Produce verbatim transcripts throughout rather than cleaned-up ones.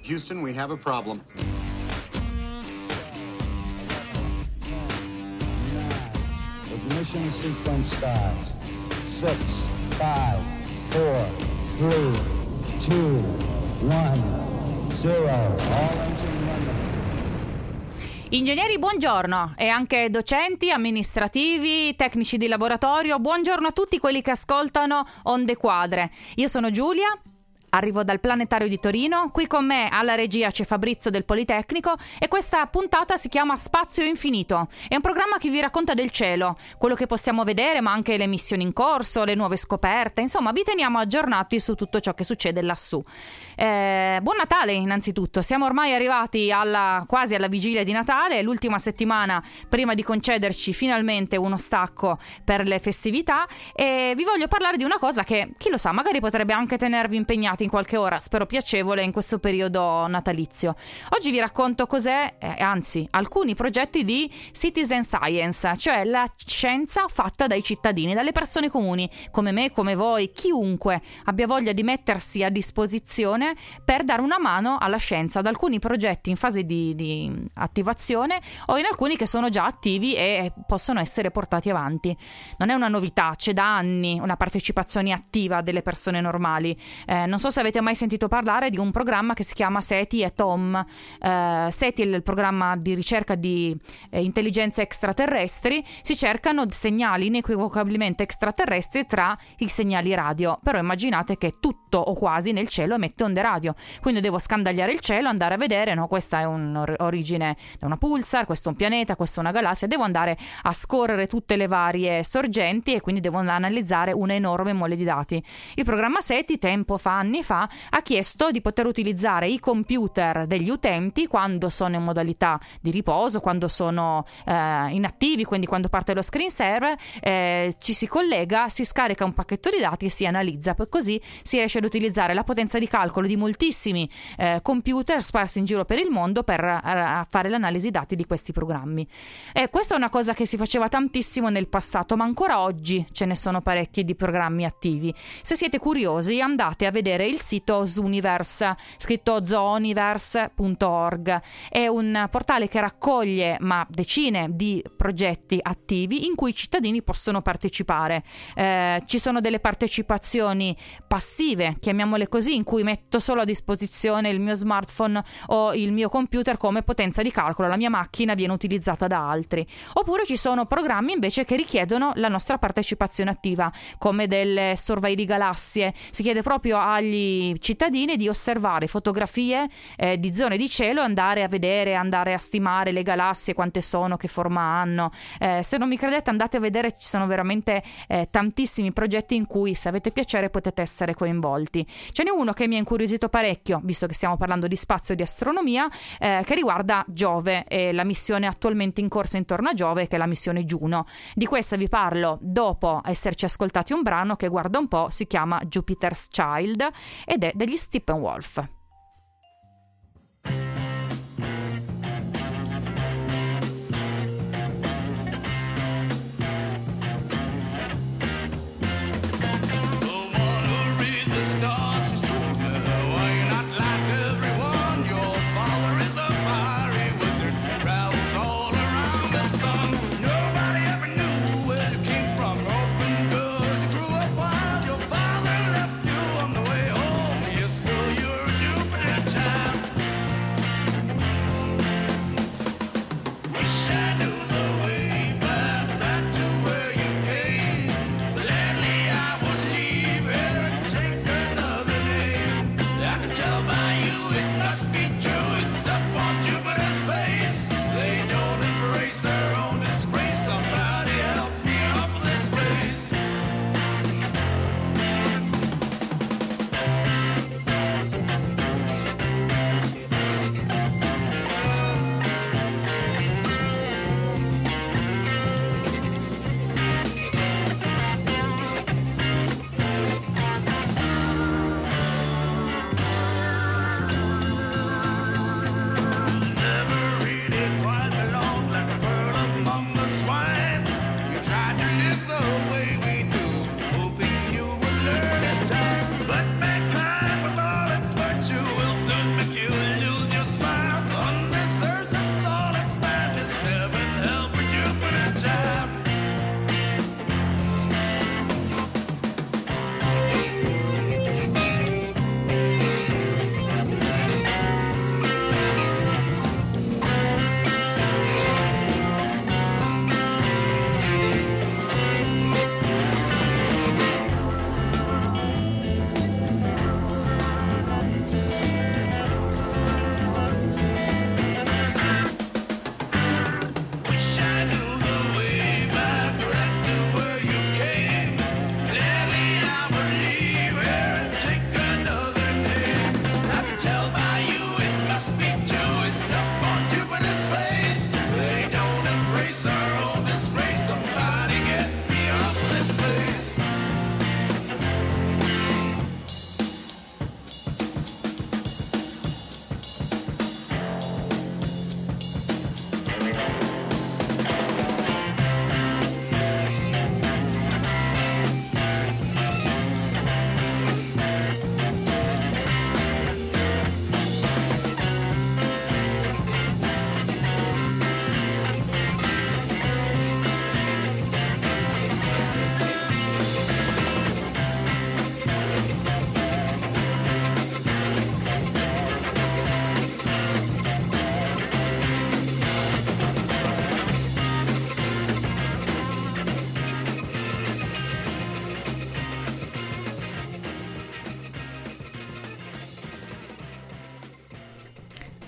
Houston, we have a problem. Ignition sequence starts. Six, five, four, three, two, one, zero. All engine running. Ingegneri, buongiorno, e anche docenti, amministrativi, tecnici di laboratorio, buongiorno a tutti quelli che ascoltano Onde Quadre. Io sono Giulia. Arrivo dal Planetario di Torino, qui con me alla regia c'è Fabrizio del Politecnico e questa puntata si chiama Spazio Infinito. È un programma che vi racconta del cielo, quello che possiamo vedere, ma anche le missioni in corso, le nuove scoperte, insomma vi teniamo aggiornati su tutto ciò che succede lassù. Eh, buon Natale innanzitutto, siamo ormai arrivati alla, quasi alla vigilia di Natale, l'ultima settimana prima di concederci finalmente uno stacco per le festività, e vi voglio parlare di una cosa che, chi lo sa, magari potrebbe anche tenervi impegnati in qualche ora, spero piacevole, in questo periodo natalizio. Oggi vi racconto cos'è, eh, anzi alcuni progetti di citizen science, cioè la scienza fatta dai cittadini, dalle persone comuni, come me, come voi, chiunque abbia voglia di mettersi a disposizione per dare una mano alla scienza, ad alcuni progetti in fase di, di attivazione o in alcuni che sono già attivi e possono essere portati avanti. Non è una novità, c'è da anni una partecipazione attiva delle persone normali. Eh, non so se avete mai sentito parlare di un programma che si chiama SETI e TOM. Uh, SETI è il programma di ricerca di eh, intelligenze extraterrestri. Si cercano segnali inequivocabilmente extraterrestri tra i segnali radio, però immaginate che tutto o quasi nel cielo emette onde radio, quindi devo scandagliare il cielo, andare a vedere, no, questa è un'origine da una pulsar, questo è un pianeta, questa è una galassia, devo andare a scorrere tutte le varie sorgenti e quindi devo analizzare una enorme mole di dati. Il programma SETI tempo fa, anni fa, ha chiesto di poter utilizzare i computer degli utenti quando sono in modalità di riposo, quando sono eh, inattivi, quindi quando parte lo screensaver, eh, ci si collega, si scarica un pacchetto di dati e si analizza, poi così si riesce ad utilizzare la potenza di calcolo di moltissimi eh, computer sparsi in giro per il mondo per eh, fare l'analisi dati di questi programmi. Eh, questa è una cosa che si faceva tantissimo nel passato, ma ancora oggi ce ne sono parecchi di programmi attivi. Se siete curiosi, andate a vedere il sito Zooniverse, scritto zooniverse punto org. È un portale che raccoglie ma decine di progetti attivi in cui i cittadini possono partecipare. Eh, ci sono delle partecipazioni passive, chiamiamole così, in cui metto solo a disposizione il mio smartphone o il mio computer come potenza di calcolo, la mia macchina viene utilizzata da altri. Oppure ci sono programmi invece che richiedono la nostra partecipazione attiva, come delle survey di galassie. Si chiede proprio agli cittadini di osservare fotografie eh, di zone di cielo, andare a vedere, andare a stimare le galassie, quante sono, che forma hanno. Eh, se non mi credete, andate a vedere, ci sono veramente eh, tantissimi progetti in cui, se avete piacere, potete essere coinvolti. Ce n'è uno che mi ha incuriosito parecchio, visto che stiamo parlando di spazio e di astronomia, eh, che riguarda Giove e la missione attualmente in corso intorno a Giove, che è la missione Juno. Di questa vi parlo dopo esserci ascoltati un brano che, guarda un po', si chiama Jupiter's Child ed è degli Steppenwolf. Your father left you on the way home. Your school, you're a Jew.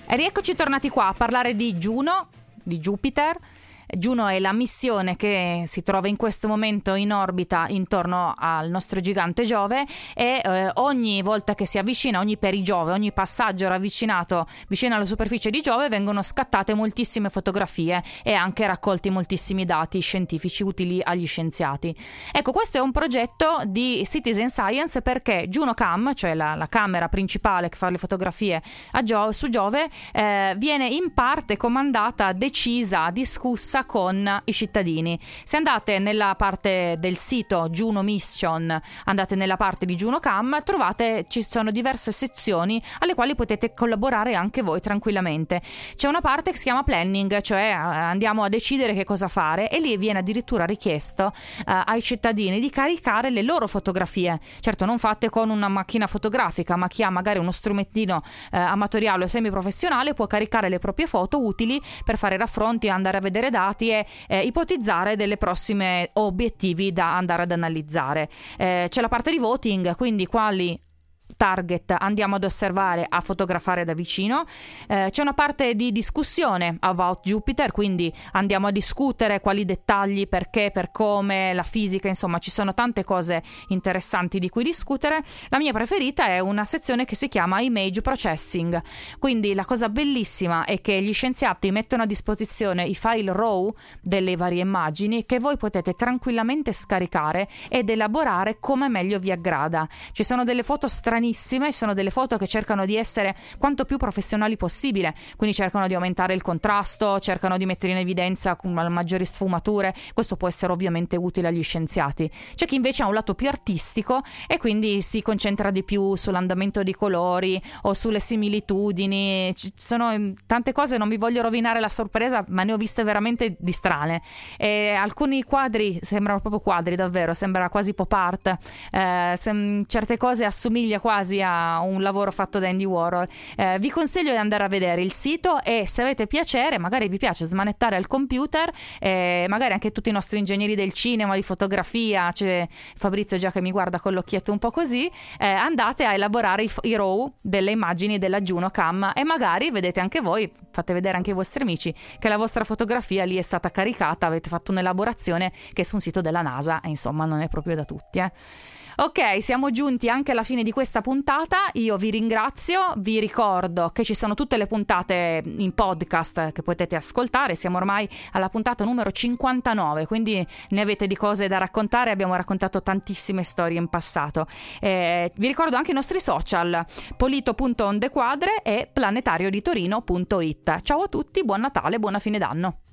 E rieccoci tornati qua a parlare di Juno, di Jupiter. Juno è la missione che si trova in questo momento in orbita intorno al nostro gigante Giove e eh, ogni volta che si avvicina, ogni perigiove, ogni passaggio ravvicinato vicino alla superficie di Giove vengono scattate moltissime fotografie e anche raccolti moltissimi dati scientifici utili agli scienziati. Ecco, questo è un progetto di Citizen Science perché JunoCam, cioè la, la camera principale che fa le fotografie a Gio- su Giove, eh, viene in parte comandata, decisa, discussa con i cittadini. Se andate nella parte del sito Juno Mission, andate nella parte di JunoCam, trovate, ci sono diverse sezioni alle quali potete collaborare anche voi tranquillamente. C'è una parte che si chiama planning, cioè andiamo a decidere che cosa fare, e lì viene addirittura richiesto uh, ai cittadini di caricare le loro fotografie, certo non fatte con una macchina fotografica, ma chi ha magari uno strumentino uh, amatoriale o semiprofessionale può caricare le proprie foto utili per fare raffronti, andare a vedere dati e eh, ipotizzare delle prossime obiettivi da andare ad analizzare. Eh, c'è la parte di voting, quindi quali target andiamo ad osservare, a fotografare da vicino. Eh, c'è una parte di discussione about Jupiter, quindi andiamo a discutere quali dettagli, perché, per come, la fisica, insomma ci sono tante cose interessanti di cui discutere. La mia preferita è una sezione che si chiama Image Processing, quindi la cosa bellissima è che gli scienziati mettono a disposizione i file RAW delle varie immagini che voi potete tranquillamente scaricare ed elaborare come meglio vi aggrada. Ci sono delle foto stranissime, sono delle foto che cercano di essere quanto più professionali possibile, quindi cercano di aumentare il contrasto, cercano di mettere in evidenza con maggiori sfumature. Questo può essere ovviamente utile agli scienziati. C'è chi invece ha un lato più artistico e quindi si concentra di più sull'andamento di colori o sulle similitudini. Ci sono tante cose, non vi voglio rovinare la sorpresa, ma ne ho viste veramente di strane. E alcuni quadri sembrano proprio quadri, davvero, sembra quasi pop art. Eh, sem- certe cose assomiglia quasi a un lavoro fatto da Andy Warhol. Eh, vi consiglio di andare a vedere il sito e, se avete piacere, magari vi piace smanettare al computer, eh, magari anche tutti i nostri ingegneri del cinema, di fotografia, c'è Fabrizio già che mi guarda con l'occhietto un po' così, eh, andate a elaborare i, i RAW delle immagini della JunoCam e magari vedete anche voi, fate vedere anche ai vostri amici che la vostra fotografia lì è stata caricata, avete fatto un'elaborazione che è su un sito della NASA e insomma non è proprio da tutti, eh. Ok, siamo giunti anche alla fine di questa puntata. Io vi ringrazio, vi ricordo che ci sono tutte le puntate in podcast che potete ascoltare. Siamo ormai alla puntata numero cinquantanove, quindi ne avete di cose da raccontare. Abbiamo raccontato tantissime storie in passato. Eh, vi ricordo anche i nostri social, polito punto ondequadre e planetario di torino punto it. Ciao a tutti, buon Natale, buona fine d'anno.